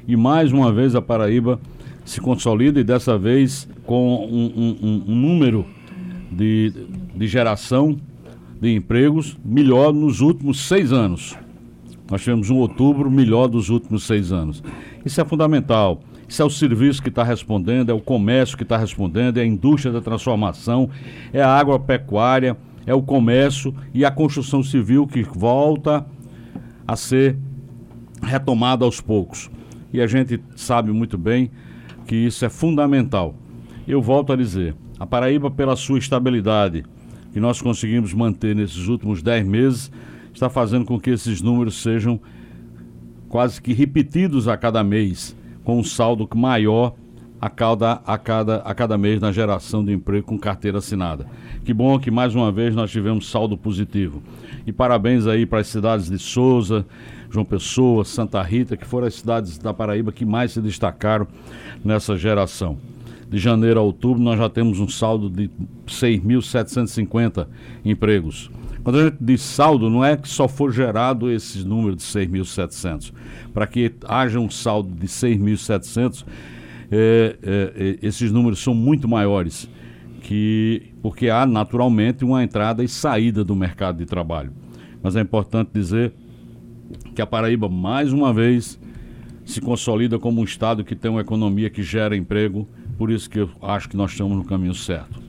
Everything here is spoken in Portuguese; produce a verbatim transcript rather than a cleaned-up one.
e mais uma vez a Paraíba se consolida e dessa vez com um, um, um número de, de geração de empregos melhor nos últimos seis anos. Nós tivemos um outubro melhor dos últimos seis anos. Isso é fundamental. Isso é o serviço que está respondendo, é o comércio que está respondendo, é a indústria da transformação, é a agropecuária, é o comércio e a construção civil que volta a ser retomada aos poucos. E a gente sabe muito bem que isso é fundamental. Eu volto a dizer, a Paraíba, pela sua estabilidade, que nós conseguimos manter nesses últimos dez meses, está fazendo com que esses números sejam quase que repetidos a cada mês, com um saldo maior a cada, a cada, a cada mês na geração de emprego com carteira assinada. Que bom que mais uma vez nós tivemos saldo positivo. E parabéns aí para as cidades de Sousa, João Pessoa, Santa Rita, que foram as cidades da Paraíba que mais se destacaram nessa geração. De janeiro a outubro nós já temos um saldo de seis mil setecentos e cinquenta empregos. Quando a gente diz saldo, não é que só for gerado esses números de seis mil e setecentos. Para que haja um saldo de seis mil e setecentos, é, é, esses números são muito maiores, que, porque há naturalmente uma entrada e saída do mercado de trabalho. Mas é importante dizer que a Paraíba, mais uma vez, se consolida como um estado que tem uma economia que gera emprego, por isso que eu acho que nós estamos no caminho certo.